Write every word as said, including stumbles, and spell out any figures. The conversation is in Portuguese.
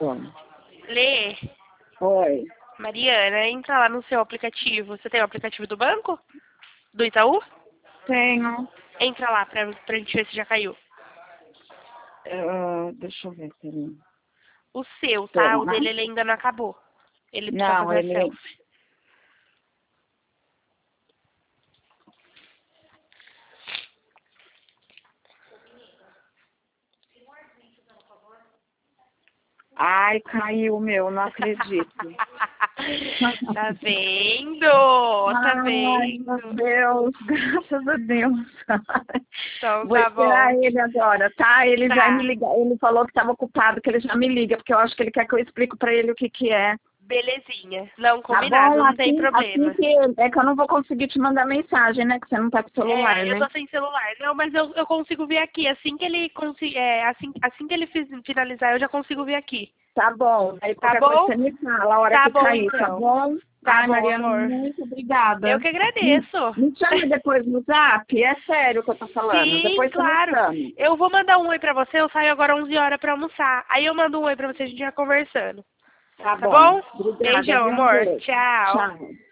Bom. Lê, Oi. Mariana, entra lá no seu aplicativo. Você tem o aplicativo do banco? Do Itaú? Tenho. Entra lá pra, pra gente ver se já caiu. Uh, deixa eu ver, peraí. O seu, tá? Será? O dele ele ainda não acabou. Ele precisa Não, fazer a ele... selfie. Ai, caiu o meu, não acredito. Tá vendo? Tá Ai, meu vendo? Deus, graças a Deus. Então Vou tá esperar bom. ele agora, tá? Ele Tá. vai me ligar. Ele falou que estava ocupado, que ele já me liga, porque eu acho que ele quer que eu explique pra ele o que que é. Belezinha. Não, Tá combinado, bom? não tem Assim, assim problema. que... É que eu não vou conseguir te mandar mensagem, né? Que você não tá com o celular, É, eu né? tô sem celular. Não, mas eu, eu consigo ver aqui. Assim que ele consi- é, assim, assim que ele fiz- finalizar, eu já consigo ver aqui. Tá bom. Aí Tá qualquer coisa bom? você me fala a hora Tá que bom, cair, tá então. bom? Tá Ai, bom, Mariana, amor. muito Eu obrigada. que Me, agradeço. me chama depois no zap, é sério o que eu tô falando. Sim, Depois você me claro. chama. Eu vou mandar um oi pra você. Eu saio agora onze horas pra almoçar. Aí eu mando um oi pra você, a gente vai conversando. Tá Tá bom. bom? Obrigada, Beijão, viu? Um amor. beijo. Tchau. Tchau.